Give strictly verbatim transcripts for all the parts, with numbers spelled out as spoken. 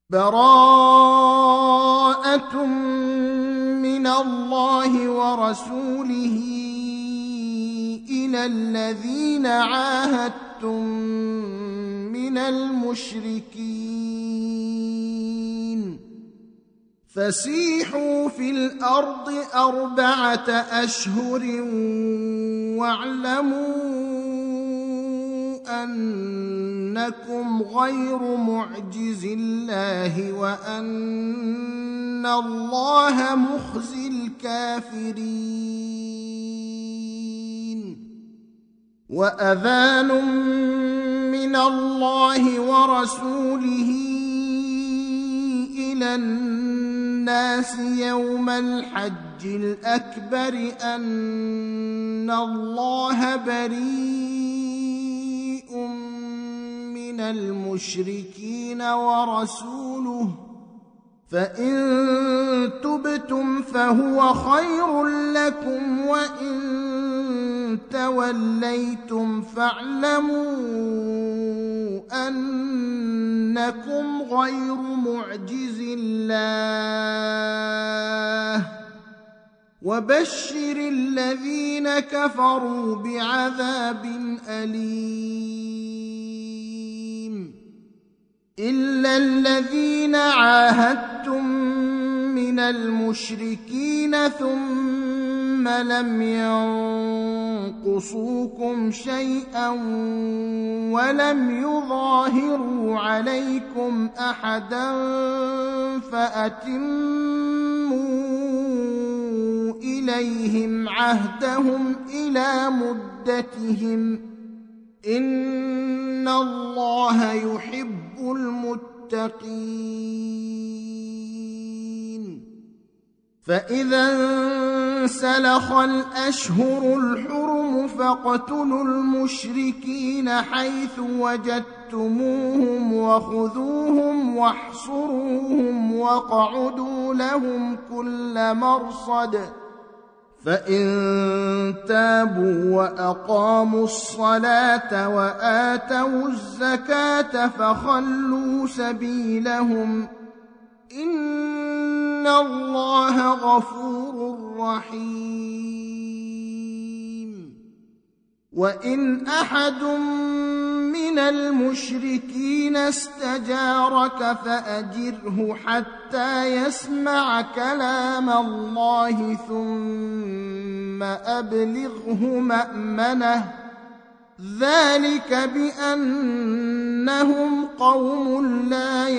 براءة من الله ورسوله إلى الذين عاهدتم من المشركين فسيحوا في الأرض أربعة أشهر واعلموا أنكم غير معجز الله وأن الله مخزي الكافرين. وأذان من الله ورسوله إلى الناس يوم الحج الأكبر أن الله بريء من المشركين ورسوله فإن تبتم فهو خير لكم وإن توليتم فاعلموا أنكم غير معجز الله وبشر الذين كفروا بعذاب أليم. إلا الذين عاهدتم من المشركين ثم لم ينقصوكم شيئا ولم يظاهروا عليكم أحدا فأتموا إليهم عهدهم إلى مدتهم إن الله يحب المتقين. فإذا انسلخ الأشهر الحرم فاقتلوا المشركين حيث وجدتموهم وخذوهم واحصروهم واقعدوا لهم كل مرصد فإن تابوا وأقاموا الصلاة وآتوا الزكاة فخلوا سبيلهم إن الله غفور رحيم. وإن أحد من المشركين استجارك فأجره حتى يسمع كلام الله ثم أبلغه مأمنه ذلك بأنهم قوم لا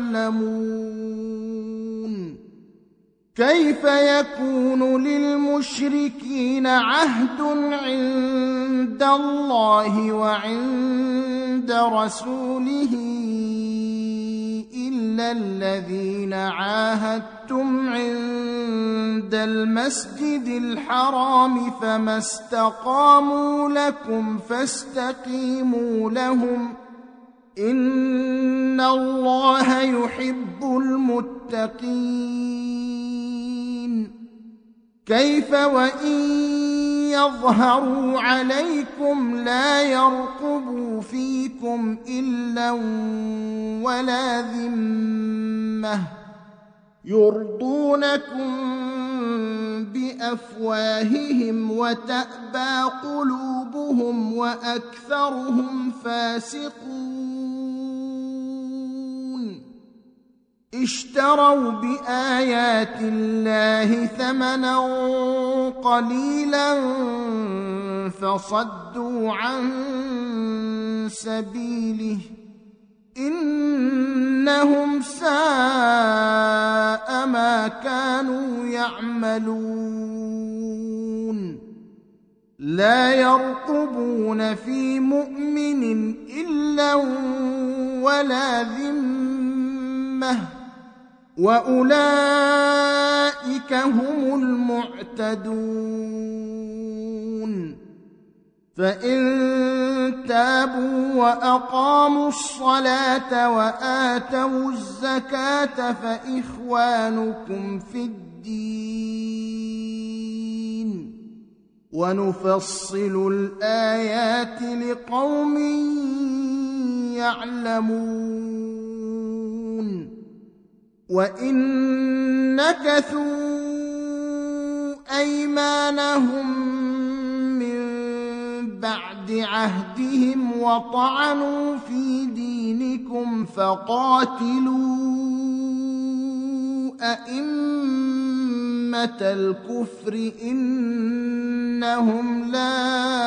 يعلمون. كيف يكون للمشركين عهد عند الله وعند رسوله إلا الذين عاهدتم عند المسجد الحرام فما استقاموا لكم فاستقيموا لهم إن الله يحب المتقين. كيف وإن يظهروا عليكم لا يرقبوا فيكم إلا ولا ذمة يرضونكم بأفواههم وتأبى قلوبهم وأكثرهم فاسقون. اشتروا بآيات الله ثمنا قليلا فصدوا عن سبيله إنهم ساء ما كانوا يعملون. لا يرقبون في مؤمن إلا ولا ذمة وأولئك هم المعتدون. فإن تابوا وأقاموا الصلاة وآتوا الزكاة فإخوانكم في الدين ونفصل الآيات لقوم يعلمون. وإن نكثوا أيمانهم من بعد عهدهم وطعنوا في دينكم فقاتلوا أئمة الكفر إنهم لا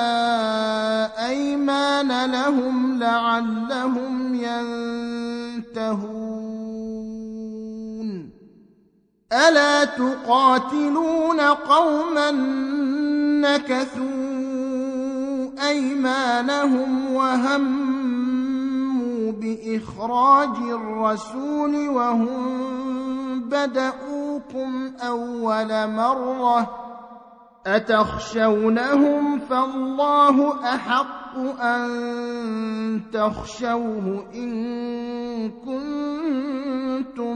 أيمان لهم لعلهم ينتهون ألا تقاتلون قوما نكثوا أيمانهم وهموا بإخراج الرسول وهم بدؤوكم أول مرة أتخشونهم فالله أحق أن تخشوه إن كنتم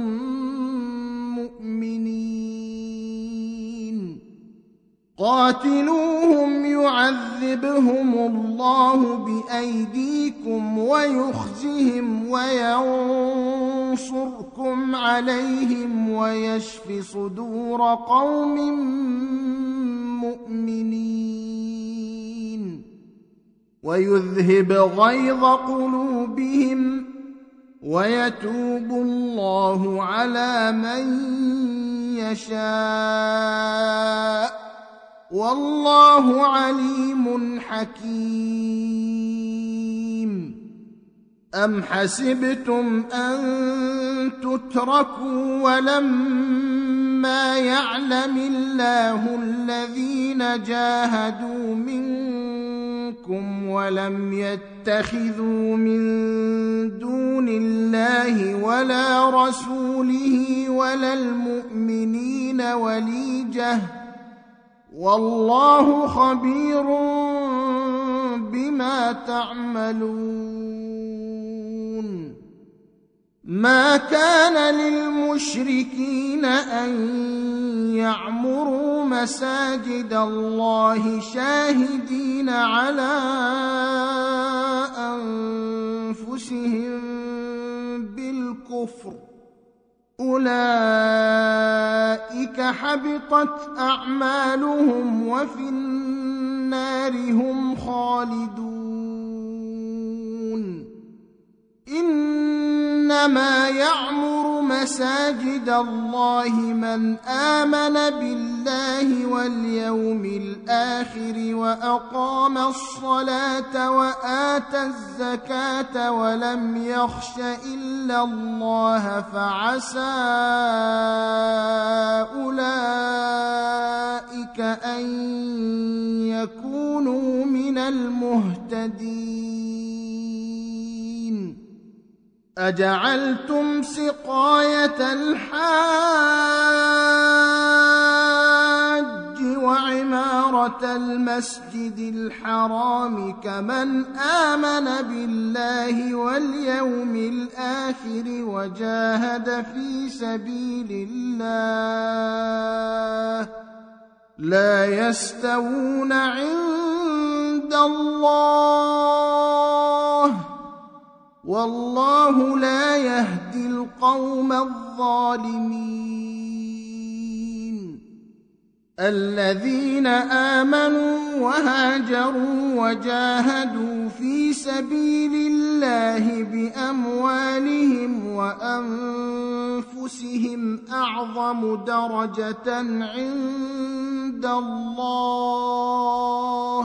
مؤمنين قاتلوهم يعذبهم الله بأيديكم ويخزهم وينصركم عليهم ويشف صدور قوم مؤمنين ويذهب غيظ قلوبهم ويتوب الله على من يشاء والله عليم حكيم أم حسبتم أن تتركوا ولما يعلم الله الذين جاهدوا منكم ولم يتخذوا من دون الله ولا رسوله ولا المؤمنين وليجة والله خبير بما تعملون ما كان للمشركين أن يعمروا مساجد الله شاهدين على أنفسهم بالكفر أولئك حبطت أعمالهم وفي النار هم خالدون إنما يعمر مساجد الله من آمن بالله واليوم الآخر وأقام الصلاة وآتى الزكاة ولم يخش إلا الله فعسى أولئك أن يكونوا من المهتدين أجعلتم سقاية الحاج وعمارة المسجد الحرام كمن آمن بالله واليوم الآخر وجاهد في سبيل الله لا يستوون عند الله والله لا يهدي القوم الظالمين الذين آمنوا وهاجروا وجاهدوا في سبيل الله بأموالهم وأنفسهم أعظم درجة عند الله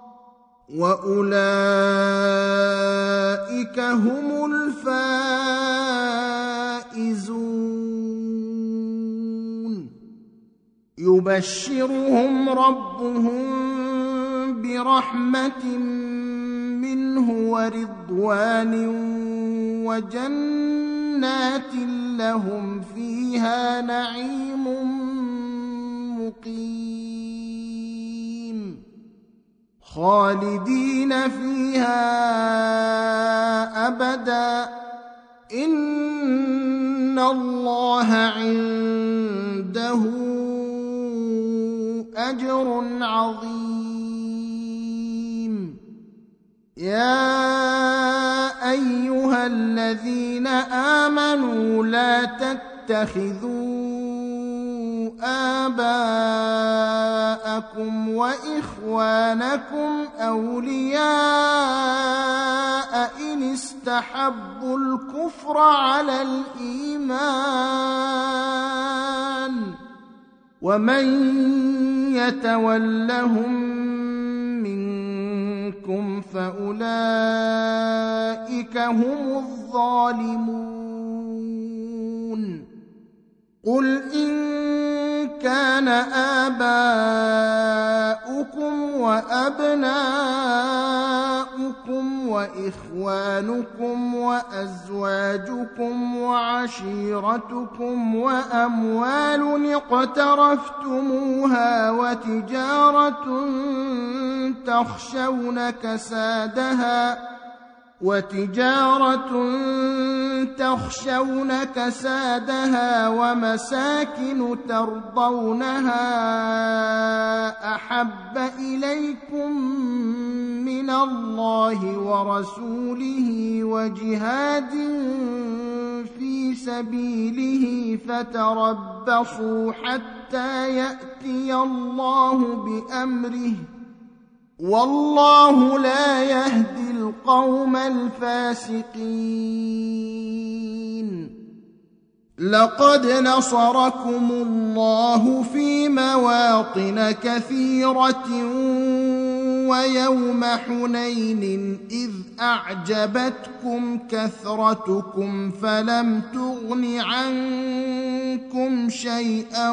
وأولئك هم الفائزون يبشرهم ربهم برحمة منه ورضوان وجنات لهم فيها نعيم مقيم خالدين فيها أبدا إن الله عنده أجر عظيم يا أيها الذين آمنوا لا تتبعوا تتخذوا آباءكم وإخوانكم أولياء إن استحبوا الكفر على الإيمان ومن يتولهم منكم فأولئك هم الظالمون. قل إن كان آباؤكم وأبناؤكم وإخوانكم وأزواجكم وعشيرتكم وأموال اقترفتموها وتجارة تخشون كسادها وتجارة تخشون كسادها ومساكن ترضونها أحب إليكم من الله ورسوله وجهاد في سبيله فتربصوا حتى يأتي الله بأمره والله لا يهدي القوم الفاسقين. لقد نصركم الله في مواطن كثيرة ويوم حنين إذ أعجبتكم كثرتكم فلم تغن عنكم شيئا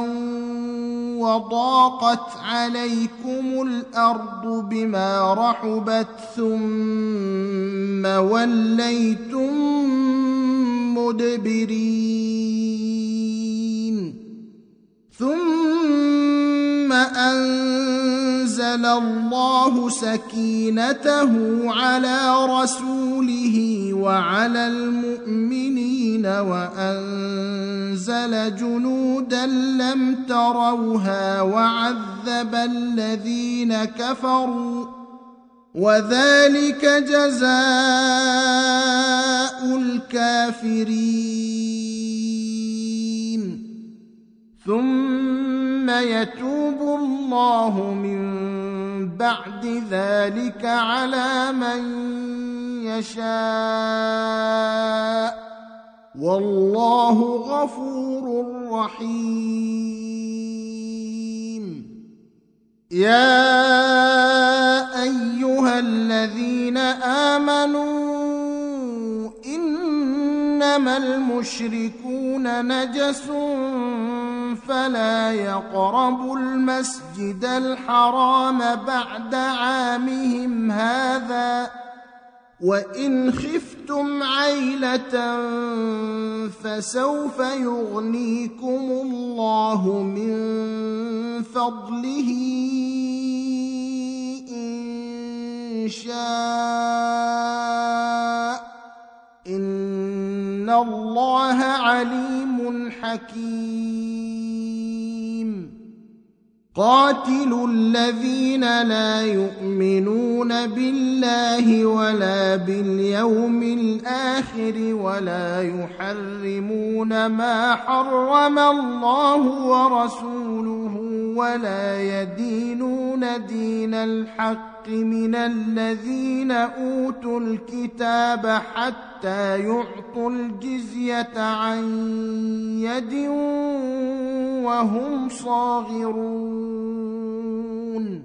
وضاقت عليكم الأرض بما رحبت ثم وليتم مدبرين. ثم أنزل الله سكينته على رسوله وعلى المؤمنين وأنزل جنودا لم تروها وعذب الذين كفروا وذلك جزاء الكافرين. ثم يتوب الله من بعد ذلك على من يشاء والله غفور رحيم. يا أيها الذين آمنوا إنما المشركون نجس فلا يقربوا المسجد الحرام بعد عامهم هذا وإن خفتم عيلة فسوف يغنيكم الله من فضله إن شاء إن الله عليم حكيم. قاتلوا الذين لا يؤمنون بالله ولا باليوم الآخر ولا يحرمون ما حرم الله ورسوله ولا يدينون دين الحق من الذين أوتوا الكتاب حتى يعطوا الجزية عن يد وهم صاغرون.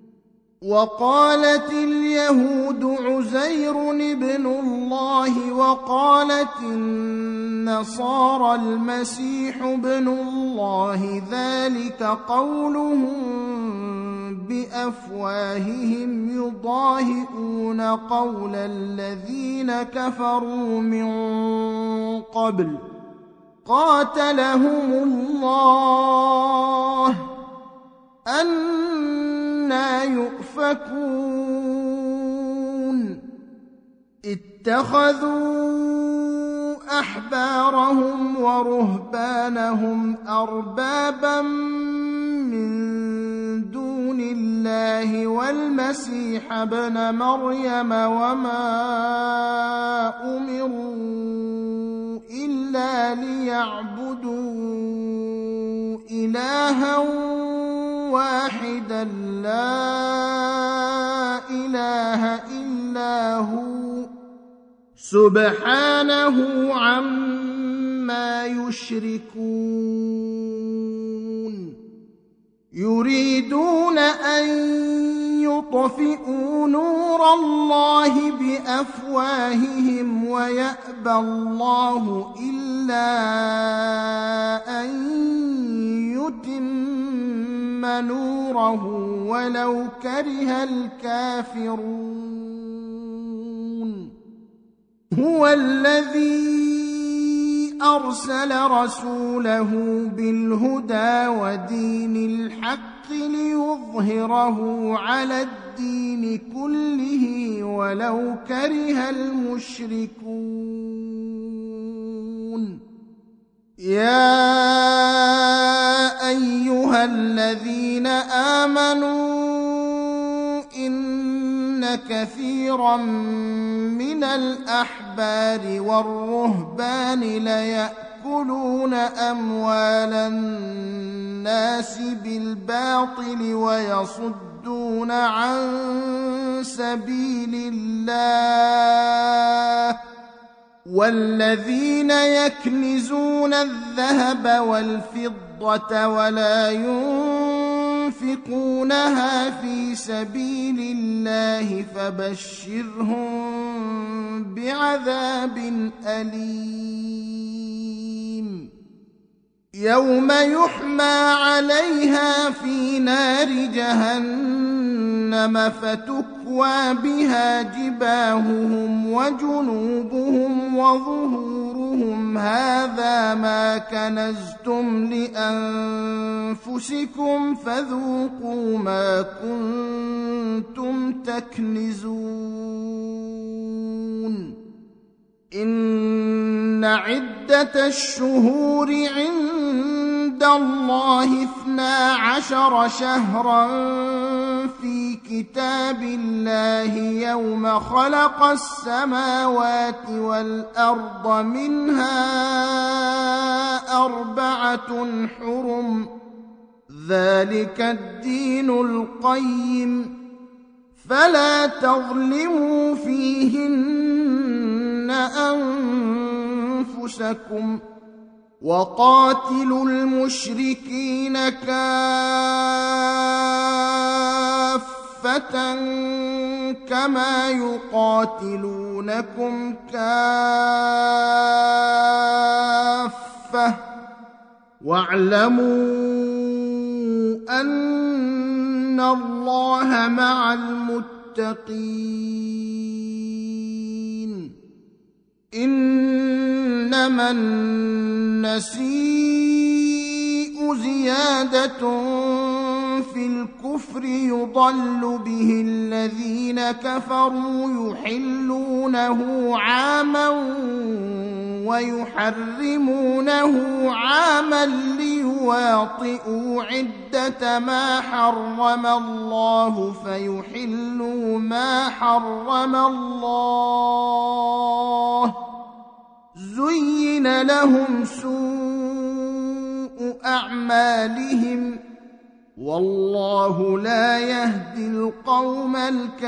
وقالت اليهود عزير ابن الله وقالت النصارى المسيح ابن الله ذلك قولهم بأفواههم يضاهئون قول الذين كفروا من قبل قاتلهم الله أنى يؤفكون. اتخذوا أحبارهم ورهبانهم أربابا من دون الله والمسيح ابن مريم وما أمروا إلا ليعبدوا إلها واحدا لا إله إلا هو سبحانه عما يشركون يريدون أن يطفئوا نور الله بأفواههم ويأبى الله إلا أن يتم نوره ولو كره الكافرون هو الذي أرسل رسوله بالهدى ودين الحق ليظهره على الدين كله ولو كره المشركون يا أيها الذين آمنوا إن كثيرا من الأحبار والرهبان ليأكلون أموال الناس بالباطل ويصدون عن سبيل الله والذين يكنزون الذهب والفضة ولا ينفقونها في سبيل الله فبشرهم بعذاب أليم يوم يحمى عليها في نار جهنم فتكوى بها جباههم وجنوبهم وظهورهم هذا ما كنزتم لأنفسكم فذوقوا ما كنتم تكنزون إن عدة الشهور عند الله اثنا عشر شهرا في كتاب الله يوم خلق السماوات والأرض منها أربعة حرم ذلك الدين القيم فلا تظلموا فيهن أنفسكم وقاتلوا المشركين كافة كما يقاتلونكم كافة واعلموا أن الله مع المتقين إنما النسيء زيادة في الكفر يضل به الذين كفروا يحلونه عاما ويحرمونه عاما ليواطئوا عدة ما حرم الله فيحلوا ما حرم الله زين لهم سوء أعمالهم والله لا يهدي القوم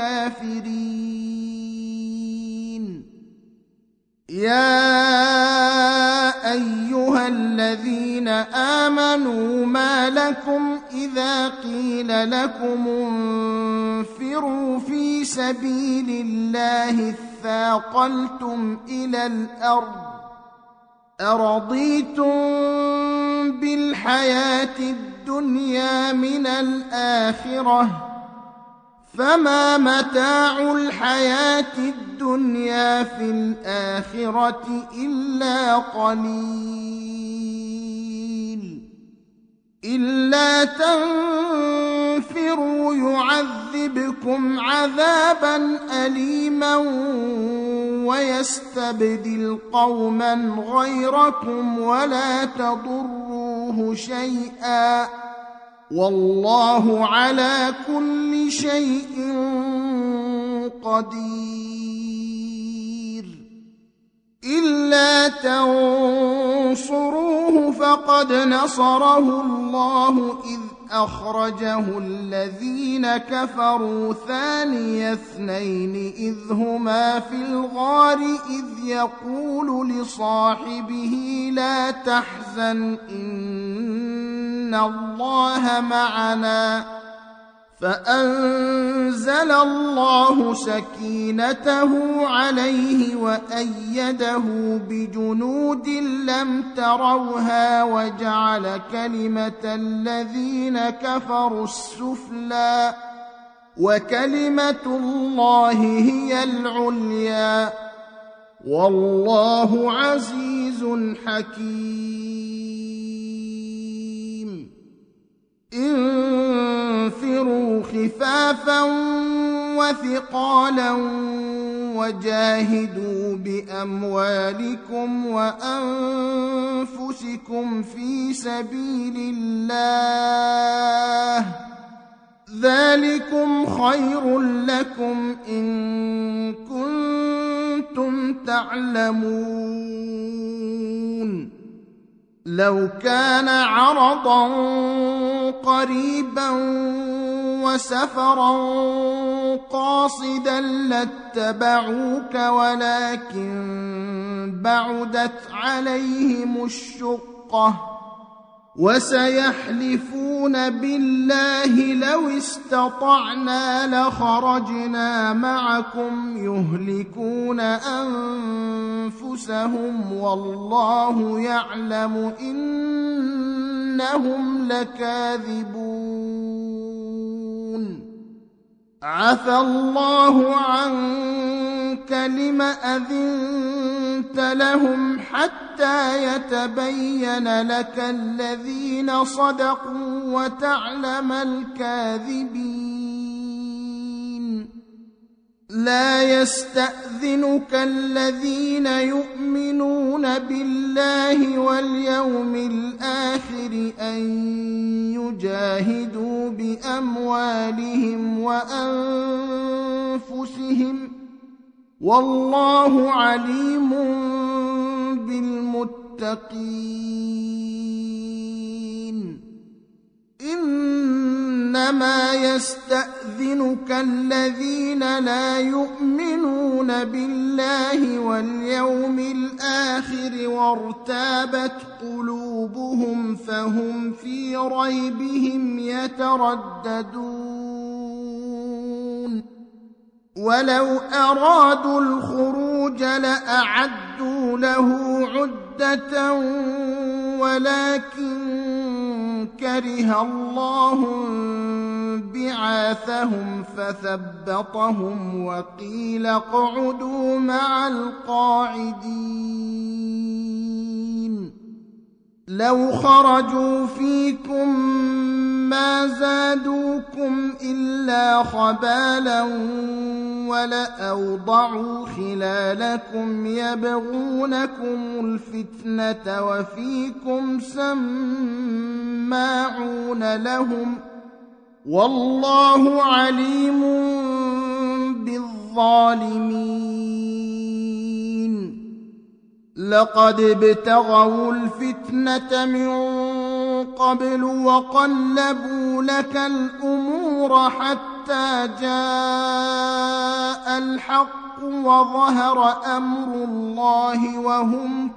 الكافرين يا أيها الذين آمنوا ما لكم إذا قيل لكم انفروا في سبيل الله اثاقلتم إلى الأرض أرضيتم بالحياة الدنيا من الآخرة فما متاع الحياة الدنيا في الآخرة إلا قليل إلا تنفروا يعذبكم عذابا أليما ويستبدل قوما غيركم ولا تضروه شيئا والله على كل شيء قدير إلا تنصروه فقد نصره الله إذ أخرجه الذين كفروا ثاني اثنين إذ هما في الغار إذ يقول لصاحبه لا تحزن إن الله معنا فأنزل الله سكينته عليه وأيده بجنود لم تروها وجعل كلمة الذين كفروا السفلى وكلمة الله هي العليا والله عزيز حكيم. انفروا خفافا وثقالا وجاهدوا بأموالكم وأنفسكم في سبيل الله ذلكم خير لكم إن كنتم تعلمون. لو كان عرضا قريبا وسفرا قاصدا لاتبعوك ولكن بعدت عليهم الشقة وسيحلفون بالله لو استطعنا لخرجنا معكم يهلكون أنفسهم والله يعلم إنهم لكاذبون. عفى الله عنك لم أذنت لهم حتى يتبين لك الذين صدقوا وتعلم الكاذبين. لا يستأذنك الذين يؤمنون بالله واليوم الآخر أن يجاهدوا بأموالهم وأنفسهم والله عليم بالمتقين. إنما يستأذنك الذين لا يؤمنون بالله واليوم الآخر وارتابت قلوبهم فهم في ريبهم يترددون. ولو أرادوا الخروج لأعدوا له عدة ولكن كره الله بعاثهم فثبطهم وقيل اقعدوا مع القاعدين. لو خرجوا فيكم ما زادوكم إلا خبالا ولأوضعوا خلالكم يبغونكم الفتنة وفيكم سماعون لهم والله عليم بالظالمين. لقد ابتغوا الفتنة من قبل وقلبوا لك الأمور حتى جاء الحق وظهر أمر الله وهم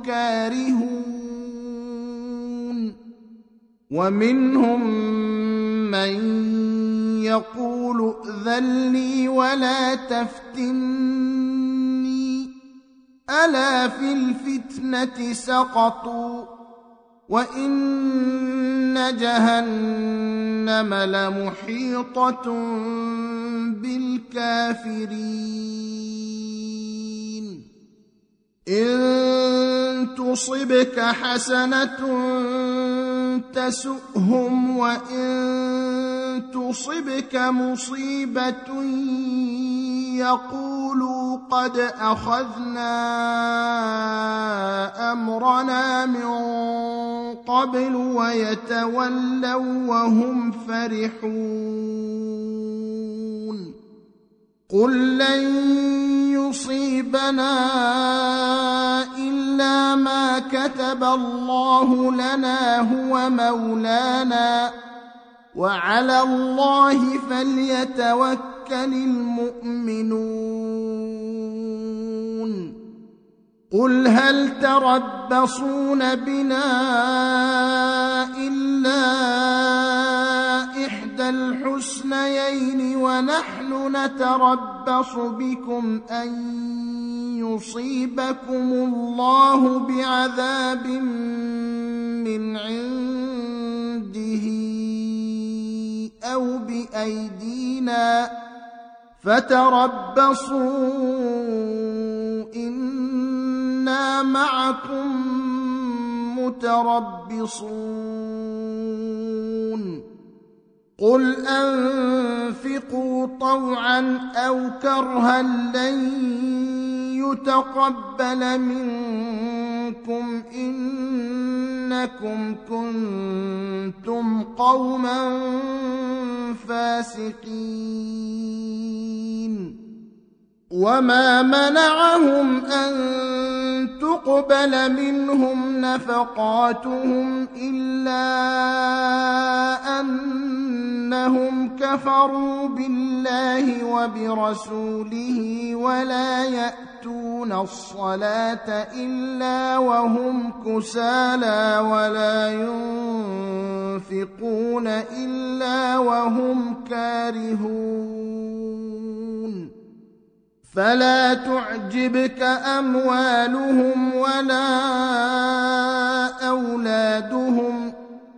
كارهون. ومنهم من يقول ائذن لي ولا تفتني ألا في الفتنة سقطوا وإن جهنم لمحيطة بالكافرين. إن تصبك حسنة تسؤهم وإن تصبك مصيبة يقولوا قد أخذنا أمرنا من قبل ويتولوا وهم فرحون. قل لن يصيبنا إلا ما كتب الله لنا هو مولانا وعلى الله فليتوكل المؤمنون قل هل تربصون بنا إلا إحدى الحسنيين ونحن نتربص بكم أن يصيبكم الله بعذاب من عنده أو بأيدينا فتربصوا إنا معكم متربصون قل أنفقوا طوعا أو كرها لن يتقبل منكم إنكم كنتم قوما فاسقين وما منعهم أن تقبل منهم نفقاتهم إلا أنهم كفروا بالله وبرسوله ولا يأتون الصلاة إلا وهم كسالى ولا ينفقون إلا وهم كارهون فلا تعجبك أموالهم ولا أولادهم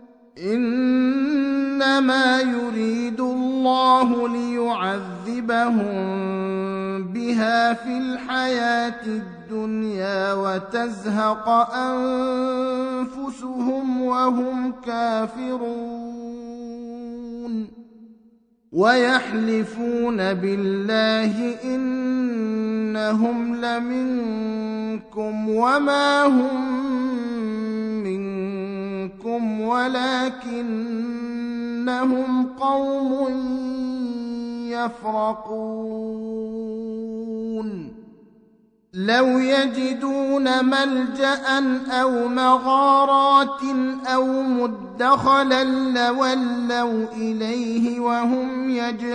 إنما يريد الله ليعذبهم بها في الحياة الدنيا وتزهق أنفسهم وهم كافرون ويحلفون بالله إنهم لمنكم وما هم منكم ولكنهم قوم يفرقون لو يجدون ملجأ أو مغارات أو مدخلا لولوا إليه وهم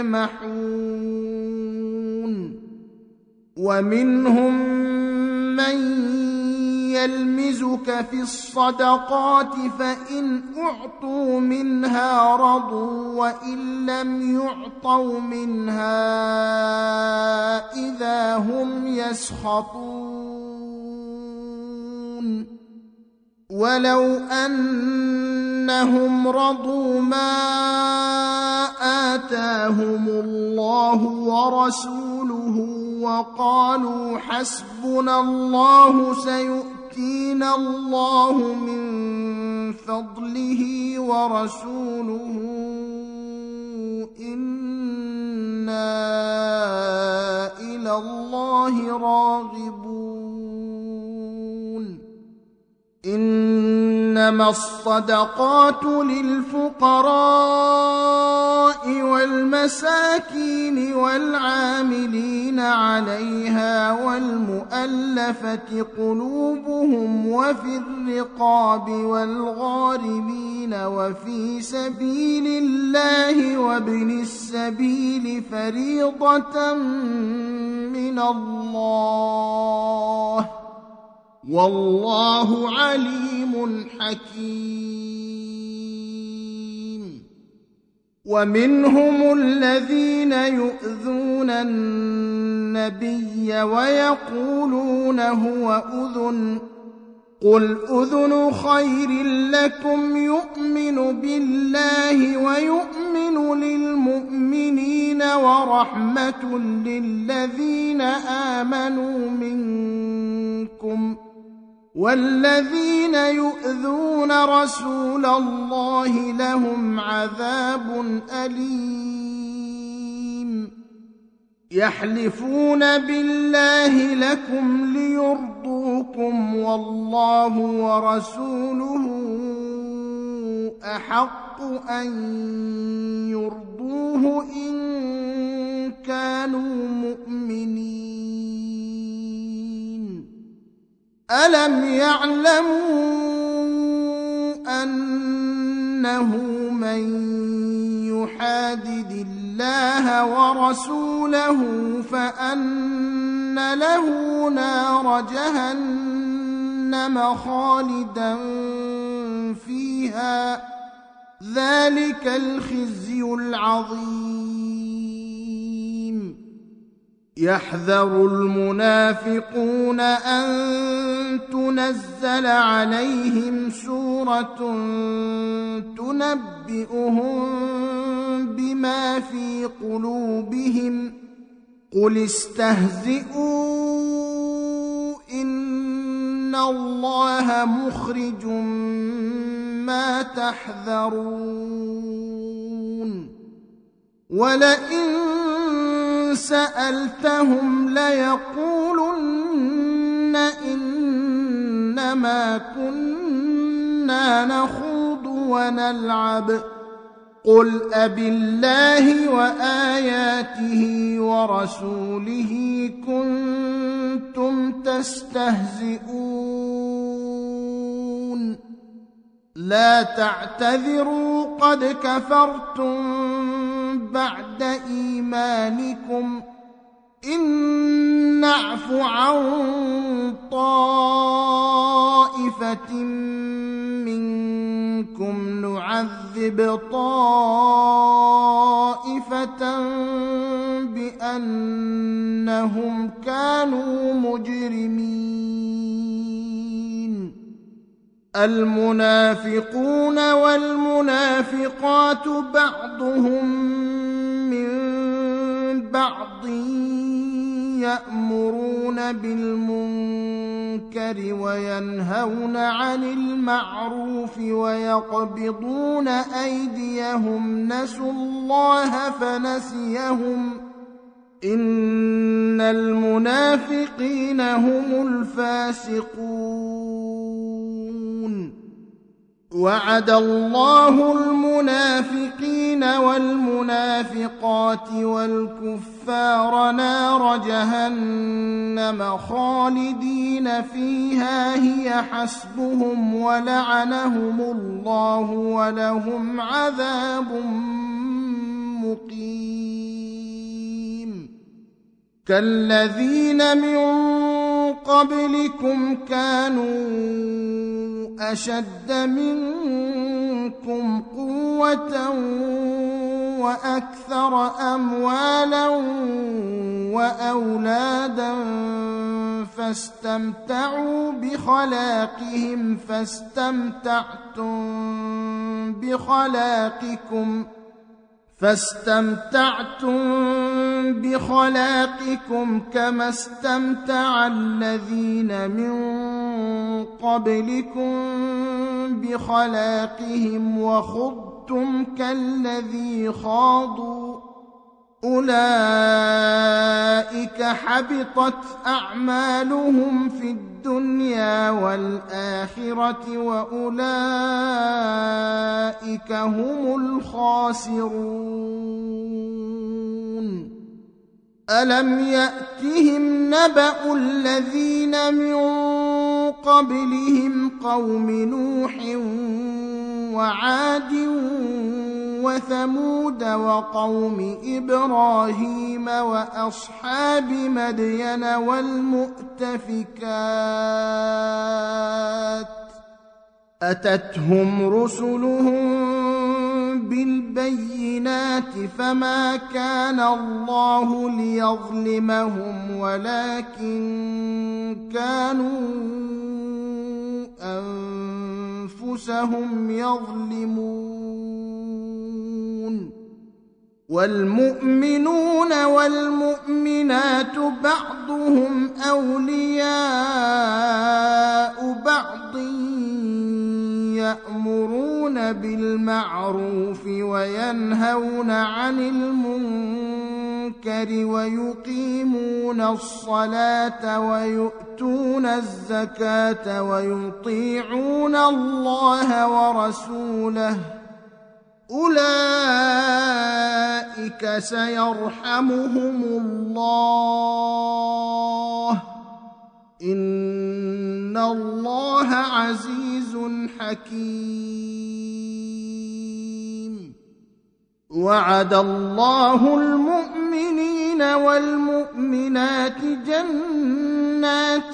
يجمحون ومنهم من يلمزك في الصدقات فإن أعطوا منها رضوا وإن لم يعطوا منها إذا هم يسخطون ولو أنهم رضوا ما آتاهم الله ورسوله وقالوا حسبنا الله سيؤتينا الله من فضله ورسوله إنا إلى الله راغبون إنما الصدقات للفقراء والمساكين والعاملين عليها والمؤلفة قلوبهم وفي الرقاب والغارمين وفي سبيل الله وابن السبيل فريضة من الله والله عليم حكيم ومنهم الذين يؤذون النبي ويقولون هو أذن قل أذن خير لكم يؤمن بالله ويؤمن للمؤمنين ورحمة للذين آمنوا منكم والذين يؤذون رسول الله لهم عذاب أليم يحلفون بالله لكم ليرضوكم والله ورسوله أحق أن يرضوه إن كانوا مؤمنين ألم يعلموا أنه من يحادد الله ورسوله فأن له نار جهنم خالدا فيها ذلك الخزي العظيم. يحذر المنافقون أن تنزل عليهم سورة تنبئهم بما في قلوبهم قل استهزئوا إن الله مخرج ما تحذرون ولئن سألتهم ليقولن إنما كنا نخوض ونلعب قل أبالله وآياته ورسوله كنتم تستهزئون لا تعتذروا قد كفرتم بعد إيمانكم إن نعف عن طائفة منكم نعذب طائفة بأنهم كانوا مجرمين. المنافقون والمنافقات بعضهم من بعض يأمرون بالمنكر وينهون عن المعروف ويقبضون أيديهم نسوا الله فنسيهم إن المنافقين هم الفاسقون. وعد الله المنافقين والمنافقات والكفار نار جهنم خالدين فيها هي حسبهم ولعنهم الله ولهم عذاب مقيم. كالذين من قبلكم كانوا أشد منكم قوة وأكثر أموالا وأولادا فاستمتعوا بخلاقهم فاستمتعتم بخلاقكم فاستمتعتم بخلاقكم كما استمتع الذين من قبلكم بخلاقهم وخضتم كالذي خاضوا أولئك حبطت أعمالهم في الدنيا والآخرة وأولئك هم الخاسرون. ألم يأتهم نبأ الذين من قبلهم قوم نوح وعاد وثمود وقوم إبراهيم وأصحاب مدين والمؤتفكات أتتهم رسلهم بالبينات فما كان الله ليظلمهم ولكن كانوا أنفسهم يظلمون. والمؤمنون والمؤمنات بعضهم أولياء بعض يأمرون بالمعروف وينهون عن المنكر ويقيمون الصلاة ويؤتون الزكاة ويطيعون الله ورسوله أولئك سيرحمهم الله إن الله عزيز حكيم. وعد الله المؤمنين والمؤمنات جنات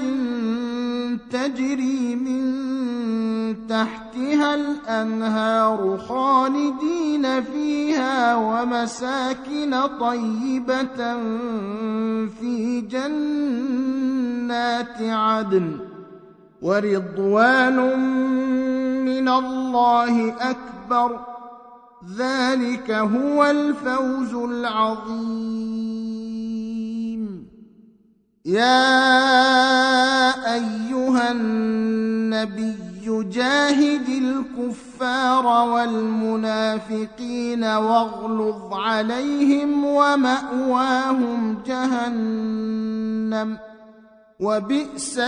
تجري من تحتها الأنهار خالدين فيها ومساكن طيبة في جنات عدن ورضوان من الله أكبر، ذلك هو الفوز العظيم. يا أيها النبي جاهد الكفار والمنافقين واغلظ عليهم ومأواهم جهنم وبئس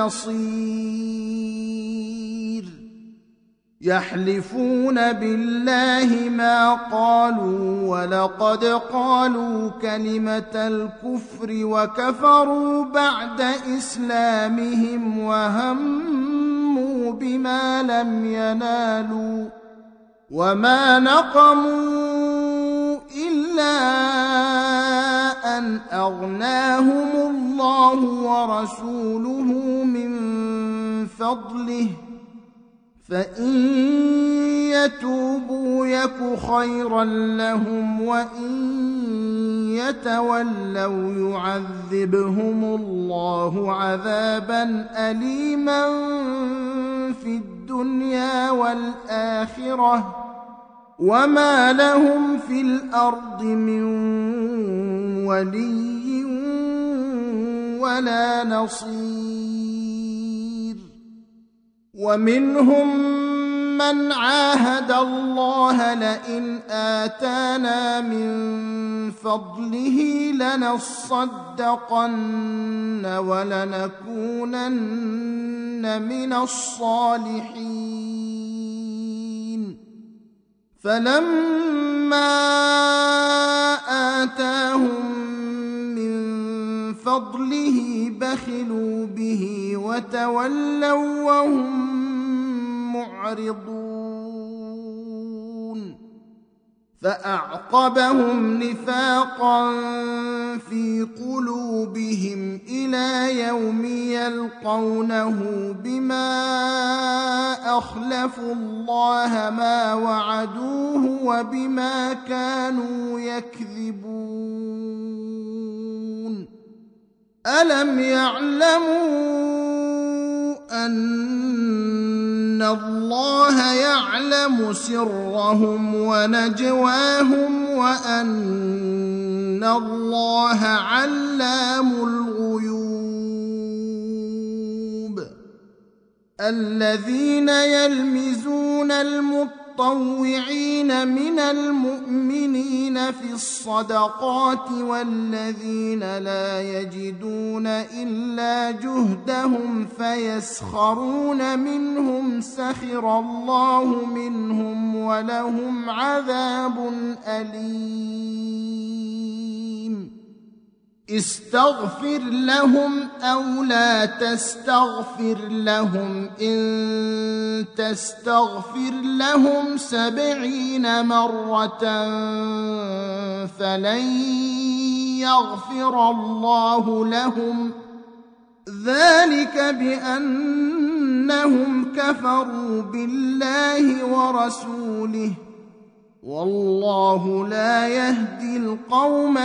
المصير. يحلفون بالله ما قالوا ولقد قالوا كلمة الكفر وكفروا بعد إسلامهم وهموا بما لم ينالوا وما نقموا إلا أن أغناهم الله ورسوله من فضله، فإن يتوبوا يك خيرا لهم وإن يتولوا يعذبهم الله عذابا أليما في الدنيا والآخرة وما لهم في الأرض من ولي ولا نصير. ومنهم من عاهد الله لئن آتانا من فضله لنصدقن ولنكونن من الصالحين، فلما آتاهم من فضله بخلوا به وتولوا وهم معرضون، فأعقبهم نفاقا في قلوبهم إلى يوم يلقونه بما أخلفوا الله ما وعدوه وبما كانوا يكذبون. ألم يعلموا أن الله يعلم سرهم ونجواهم وأن الله علام الغيوب. الذين يلمزون المطوعين من المؤمنين في الصدقات والذين لا يجدون إلا جهدهم فيسخرون منهم سخر الله منهم ولهم عذاب أليم. استغفر لهم أو لا تستغفر لهم إن تستغفر لهم سبعين مرة فلن يغفر الله لهم، ذلك بأنهم كفروا بالله ورسوله والله لا يهدي القوم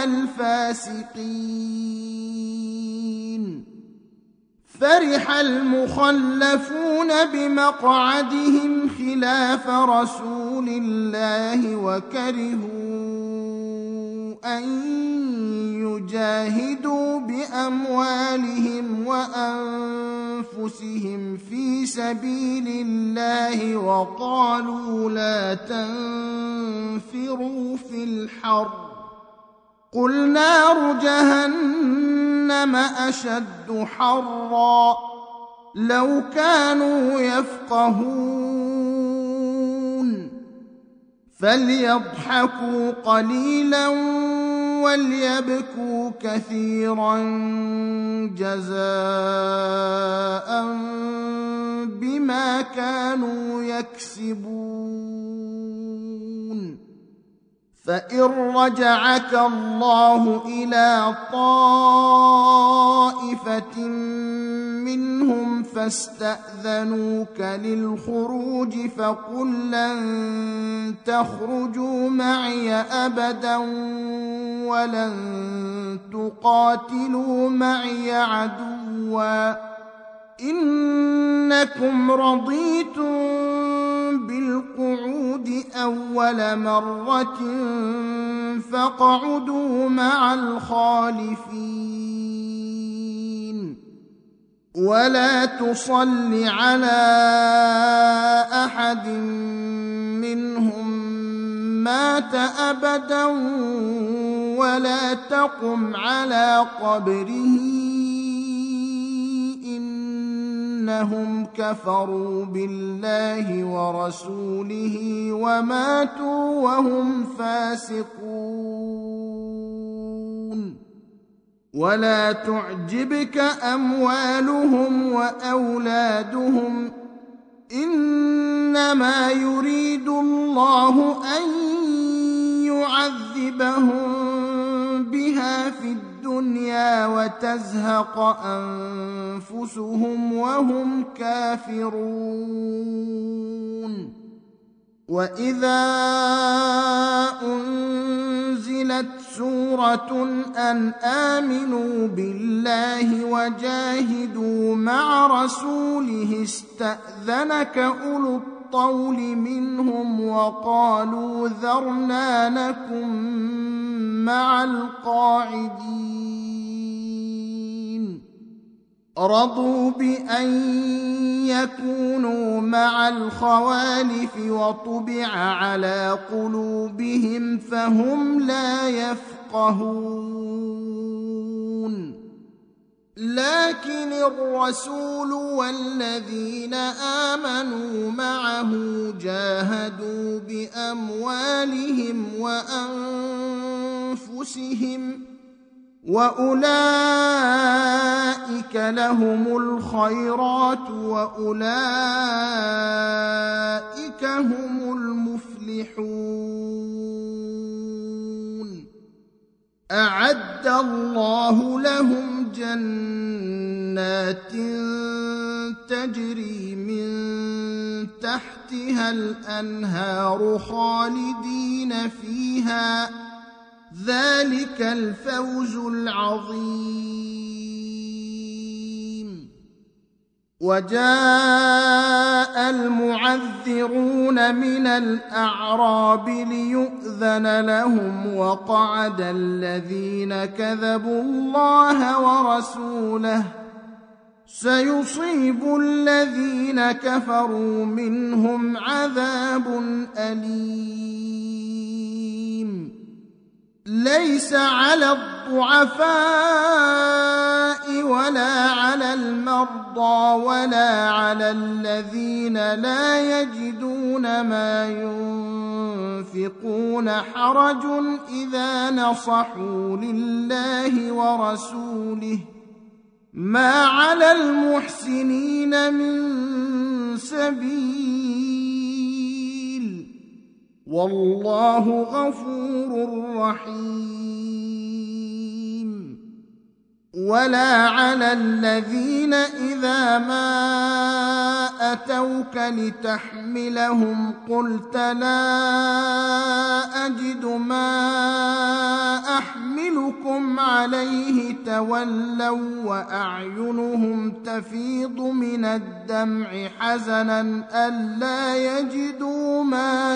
الفاسقين. فرح المخلفون بمقعدهم خلاف رسول الله وكرهوا أن يجاهدوا بأموالهم وأنفسهم في سبيل الله وقالوا لا تنفروا في الحر قل نار جهنم أشد حرا لو كانوا يفقهون فليضحكوا قليلا وليبكوا كثيرا جزاء بما كانوا يكسبون. فإن رجعك الله إلى طائفة منهم فاستأذنوك للخروج فقل لن تخرجوا معي أبدا ولن تقاتلوا معي عدوا إنكم رضيتم بالقعود أول مرة فاقعدوا مع الخالفين. ولا تصل على أحد منهم مات أبدا ولا تقم على قبره إنهم كفروا بالله ورسوله وماتوا وهم فاسقون. ولا تعجبك أموالهم وأولادهم إنما يريد الله أن يعذبهم بها في الدنيا وتزهق أنفسهم وهم كافرون. وإذا أنزلت سورة أن آمنوا بالله وجاهدوا مع رسوله استأذنك أولو الطول منهم وقالوا ذرنا نكن مع القاعدين. رضوا بأن يكونوا مع الخوالف وطبع على قلوبهم فهم لا يفقهون. لكن الرسول والذين آمنوا معه جاهدوا بأموالهم وأنفسهم وأولئك لهم الخيرات وأولئك هم المفلحون. أعد الله لهم جنات تجري من تحتها الأنهار خالدين فيها ذلك الفوز العظيم. وجاء المعذرون من الأعراب ليؤذن لهم وقعد الذين كذبوا الله ورسوله سيصيب الذين كفروا منهم عذاب أليم. ليس على الضعفاء ولا على المرضى ولا على الذين لا يجدون ما ينفقون حرج إذا نصحوا لله ورسوله ما على المحسنين من سبيل والله غفور رحيم. ولا على الذين إذا ما أتوك لتحملهم قلت لا أجد ما أحملكم عليه تولوا وأعينهم تفيض من الدمع حزنا ألا يجدوا ما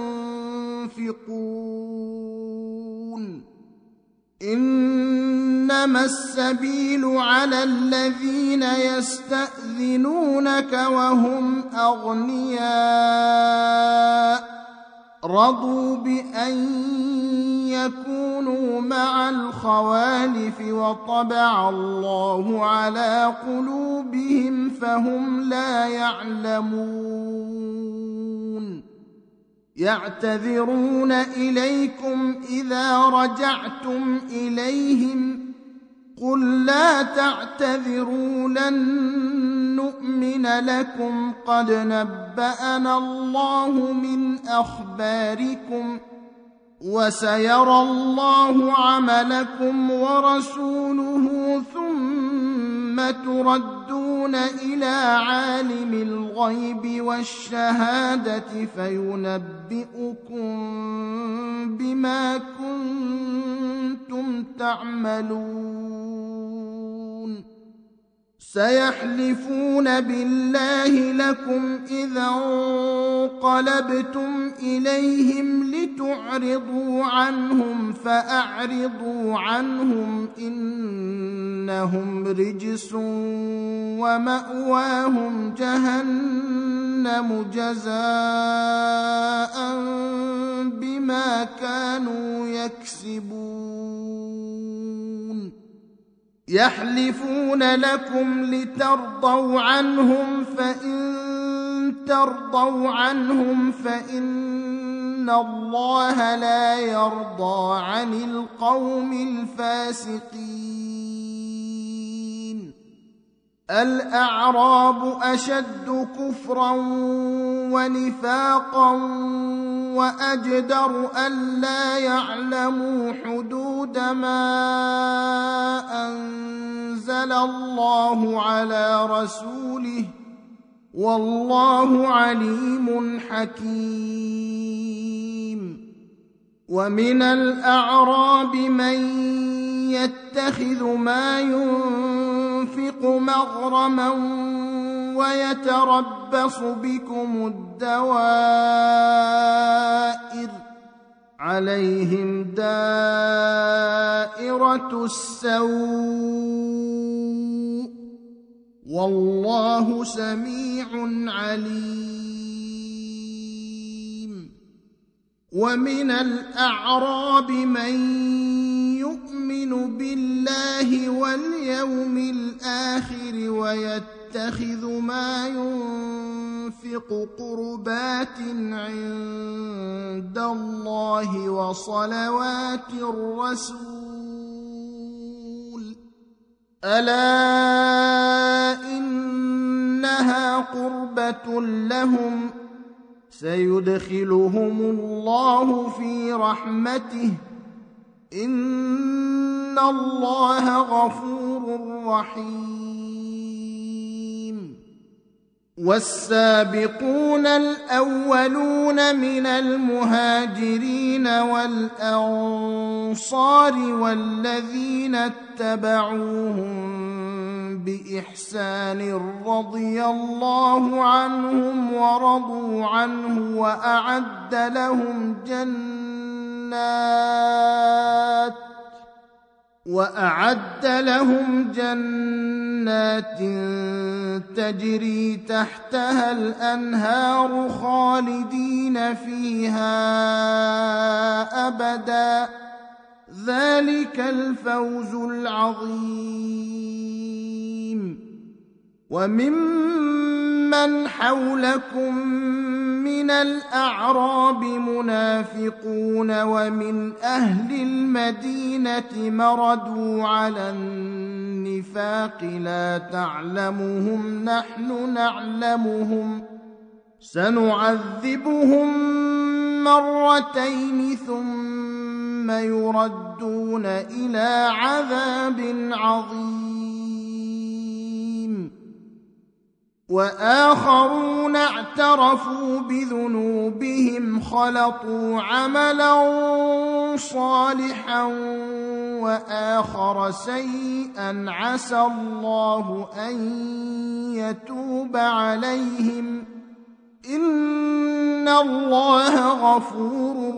ينفقون. إنما السبيل على الذين يستأذنونك وهم أغنياء رضوا بأن يكونوا مع الخوالف وطبع الله على قلوبهم فهم لا يعلمون. يعتذرون إليكم إذا رجعتم إليهم قل لا تعتذروا لن نؤمن لكم قد نبأنا الله من أخباركم وسيرى الله عملكم ورسوله ثم تردون إلى عالم الغيب والشهادة فينبئكم بما كنتم تعملون سيحلفون بالله لكم إذا انقلبتم إليهم لتعرضوا عنهم فأعرضوا عنهم إنهم رجس ومأواهم جهنم جزاء بما كانوا يكسبون يحلفون لكم لترضوا عنهم فإن ترضوا عنهم فإن الله لا يرضى عن القوم الفاسقين الأعراب أشد كفرا ونفاقا وأجدر ألا يعلموا حدود ما أنزل الله على رسوله والله عليم حكيم ومن الأعراب من يتخذ ما ينفق مغرما ويتربص بكم الدوائر عليهم دائرة السوء والله سميع عليم ومن الأعراب من يؤمن بالله واليوم الآخر ويتخذ ما ينفق قربات عند الله وصلوات الرسول ألا إنها قربة لهم سيدخلهم الله في رحمته إن الله غفور رحيم والسابقون الأولون من المهاجرين والأنصار والذين اتبعوهم بإحسان رضي الله عنهم ورضوا عنه وأعد لهم جنات وأعد لهم جنات تجري تحتها الأنهار خالدين فيها أبدا ذلك الفوز العظيم وممن حولكم من الأعراب منافقون ومن أهل المدينة مردوا على النفاق لا تعلمهم نحن نعلمهم سنعذبهم مرتين ثم يردون إلى عذاب عظيم وآخرون اعترفوا بذنوبهم خلطوا عملا صالحا وآخر سيئا عسى الله أن يتوب عليهم إن الله غفور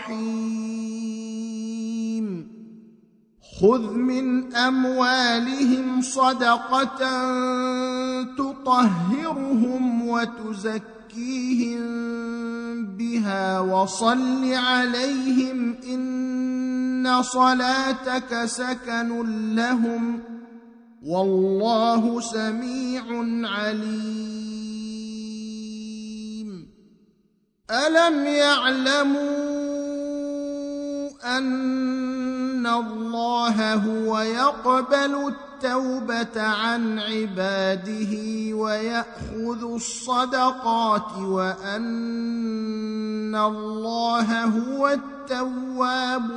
رحيم خذ من أموالهم صدقة تطهرهم وتزكيهم بها وصل عليهم إن صلاتك سكن لهم والله سميع عليم ألم يعلموا أن الله هو يقبل التوبة عن عباده ويأخذ الصدقات وأن الله هو التواب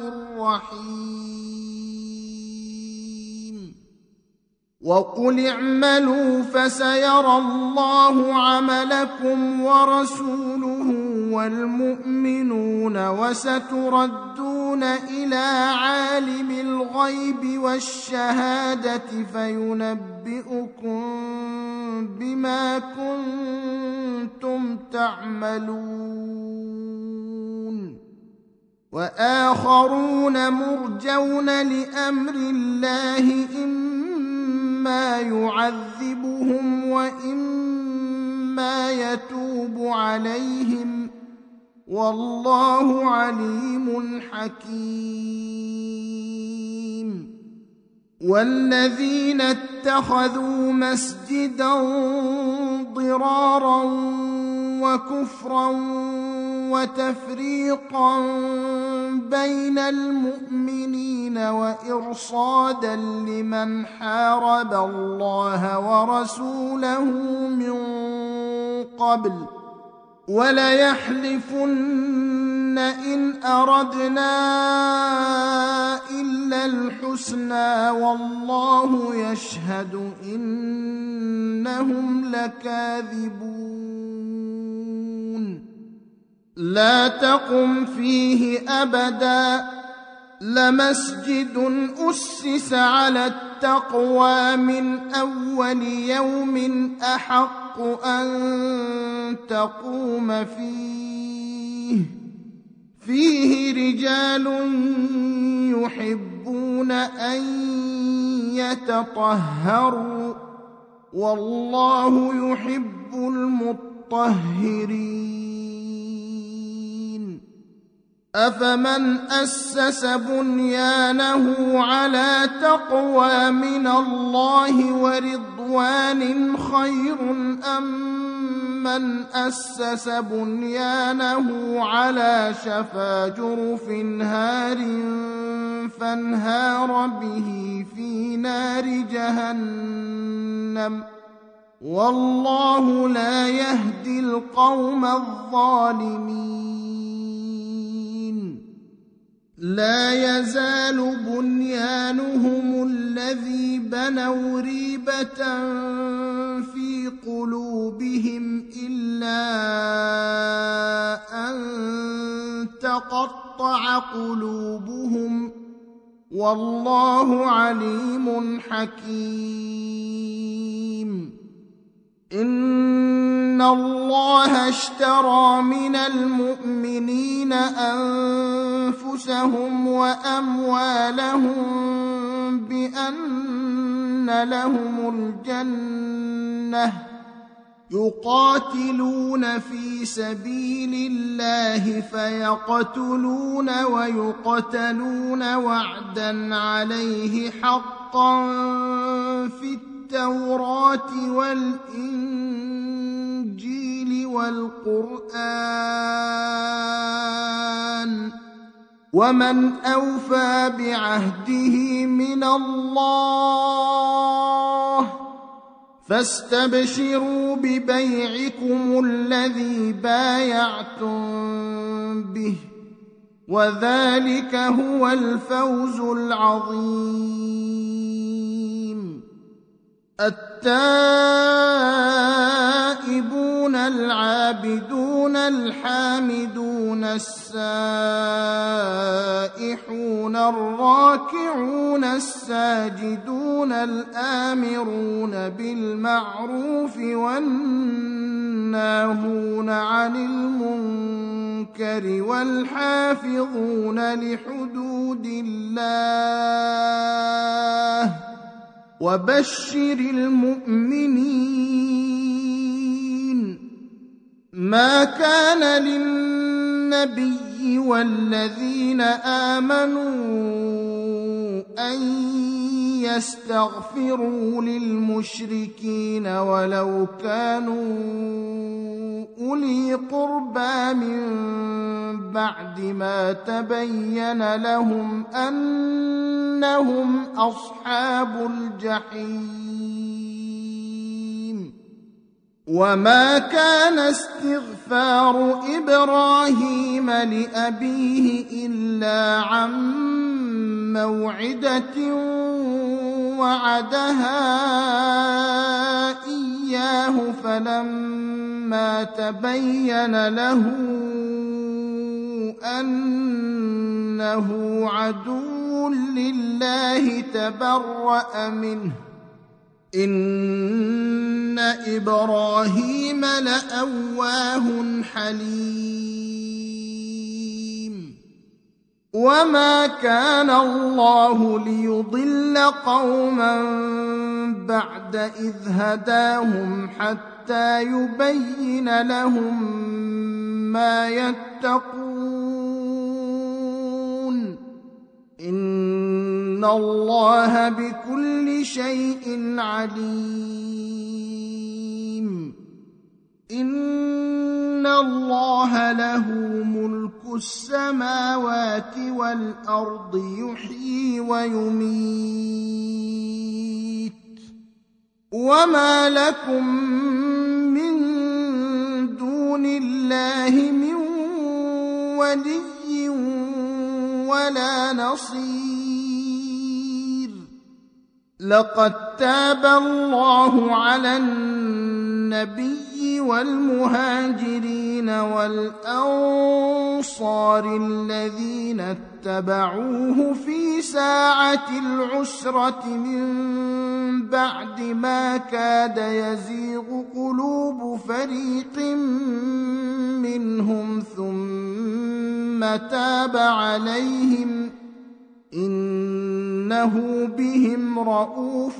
الرحيم وقل اعملوا فسيرى الله عملكم ورسوله والمؤمنون وستردون إلى عالم الغيب والشهادة فينبئكم بما كنتم تعملون وآخرون مرجون لأمر الله إما يعذبهم وإما يتوب عليهم والله عليم حكيم والذين اتخذوا مسجدا ضرارا وكفرا وتفريقا بين المؤمنين وإرصادا لمن حارب الله ورسوله من قبل وليحلفن إن أردنا إلا الحسنى والله يشهد إنهم لكاذبون لا تقم فيه أبدا لمسجد أسس على التقوى من أول يوم أحق أن تقوم فيه فيه رجال يحبون أن يتطهروا والله يحب المطهرين أفمن أسس بنيانه على تقوى من الله ورضوان خير أم من أسس بنيانه على شفا جرف هار فانهار به في نار جهنم والله لا يهدي القوم الظالمين لا يزال بنيانهم الذي بنوا ريبة في قلوبهم إلا أن تقطع قلوبهم والله عليم حكيم إن الله اشترى من المؤمنين أنفسهم وأموالهم بأن لهم الجنة يقاتلون في سبيل الله فيقتلون ويقتلون وعدا عليه حقا في التوراة والإنجيل والقرآن ومن أوفى بعهده من الله فاستبشروا ببيعكم الذي بايعتم به وذلك هو الفوز العظيم التائبون العابدون الحامدون السائحون الراكعون الساجدون الآمرون بالمعروف والناهون عن المنكر والحافظون لحدود الله وبشر المؤمنين ما كان للنبي والذين آمنوا أن يستغفروا للمشركين ولو كانوا أولي قربى من بعد ما تبين لهم أنهم أصحاب الجحيم. وما كان استغفار إبراهيم لأبيه إلا عن موعدة وعدها إياه فلما تبين له أنه عدو لله تبرأ منه إن إبراهيم لأواه حليم. وما كان الله ليضل قوما بعد إذ هداهم حتى يبين لهم ما يتقون إن الله بكل شيء عليم. إن الله له ملك السماوات والأرض يحيي ويميت وما لكم من دون الله من ولي ولا نصير. لقد تاب الله على النبي والمهاجرين والأنصار الذين اتبعوه في ساعة العسرة من بعد ما كاد يزيغ قلوب فريق منهم ثم تاب عليهم إنه بهم رءوف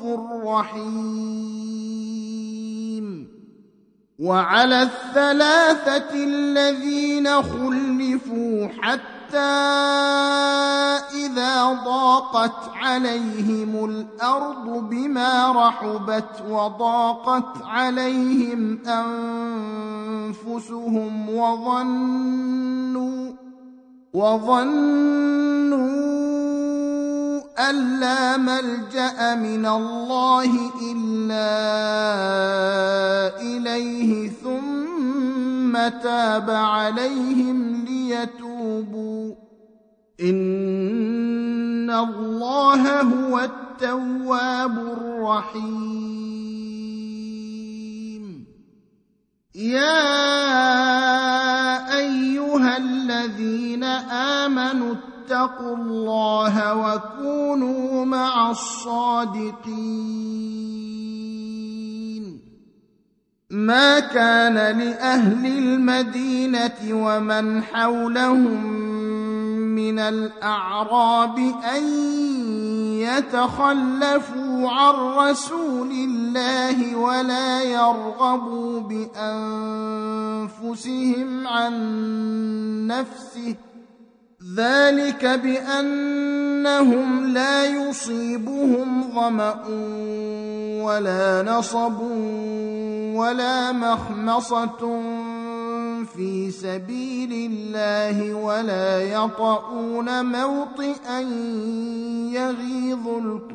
رحيم. وعلى الثلاثة الذين خلفوا حتى إذا ضاقت عليهم الأرض بما رحبت وضاقت عليهم أنفسهم وظنوا وظنوا أن لا ملجأ من الله إلا إليه ثم تاب عليهم ليتوبوا إن الله هو التواب الرحيم. يا أيها الذين آمنوا اتقوا الله وكونوا مع الصادقين. ما كان لأهل المدينة ومن حولهم من الأعراب أن يتخلفوا عن رسول الله ولا يرغبوا بأنفسهم عن نفسه ذلك بأنهم لا يصيبهم ظمأ ولا نصب ولا مخمصة في سبيل الله ولا يطؤون موطئا يغيظ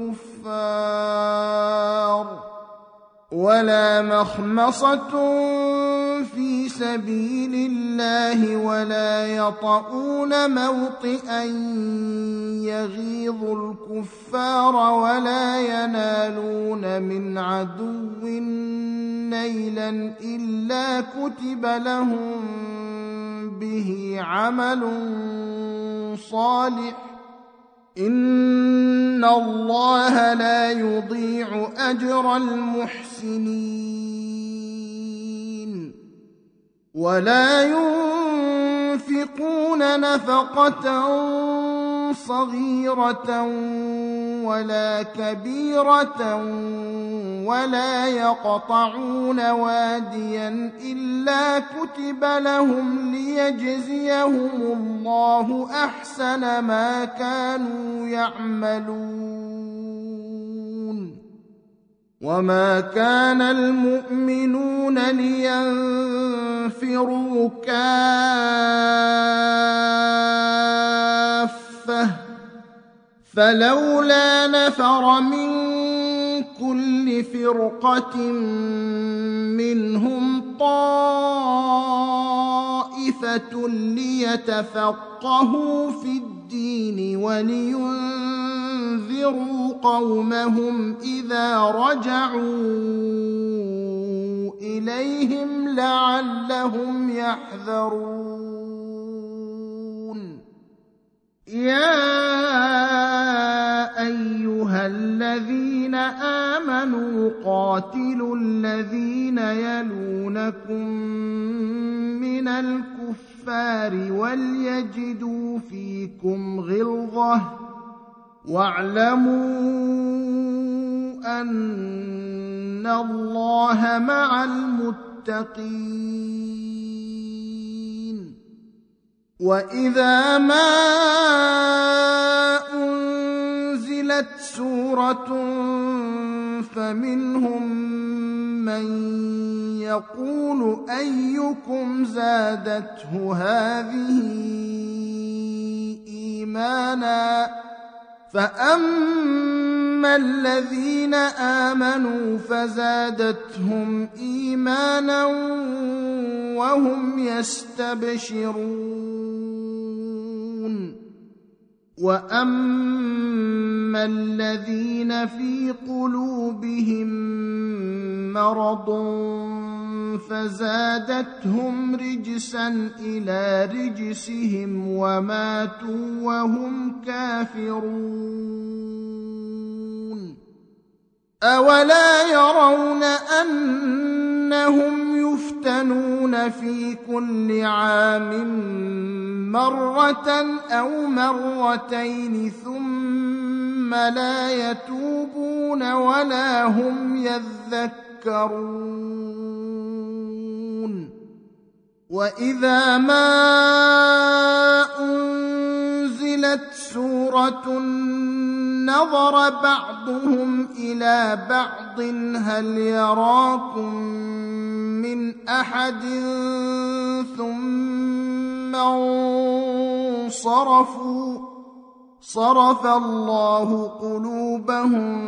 الكفار ولا مخمصة في سبيل الله ولا يطؤون موطئا يغيظ الكفار ولا ينالون من عدو نيلا إلا كتب لهم به عمل صالح إن الله لا يضيع أجر المحسنين. ولا ينفقون نفقة صغيرة ولا كبيرة ولا يقطعون واديا إلا كتب لهم ليجزيهم الله أحسن ما كانوا يعملون. وما كان المؤمنون لينفروا كافة فلولا نفر من كل فرقة منهم طائفة ليتفقهوا في الدين ولينذروا قومهم إذا رجعوا إليهم لعلهم يحذرون. يا أيها الذين آمنوا قاتلوا الذين يلونكم من الكفار وليجدوا فيكم غلظة واعلموا أن الله مع المتقين. وإذا ما أنزلت سورة فمنهم من يقول أيكم زادته هذه إيمانا فأما الذين آمنوا فزادتهم إيمانا وهم يستبشرون. وأما الذين في قلوبهم مرض فزادتهم رجسا إلى رجسهم وماتوا وهم كافرون. أولا يرون أنهم يفتنون في كل عام مرة أو مرتين ثم لا يتوبون ولا هم يذكرون. وإذا ما أنزلت سورة نظر بعضهم إلى بعض هل يراكم من أحد ثم انصرفوا صرف الله قلوبهم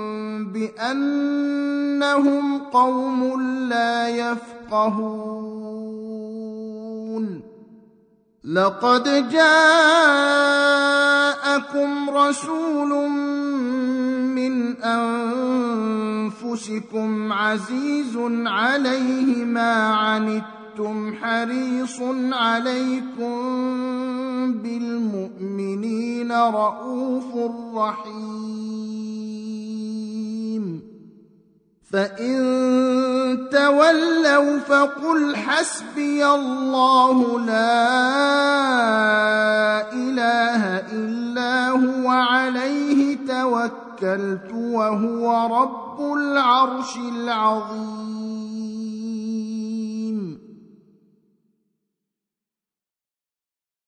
بأنهم قوم لا يفقهون. لقد جاءكم رسول من أنفسكم عزيز عليه ما عنتم حريص عليكم بالمؤمنين رؤوف رحيم. فإن تولوا فقل حسبي الله لا إله إلا هو عليه توكلت وهو رب العرش العظيم.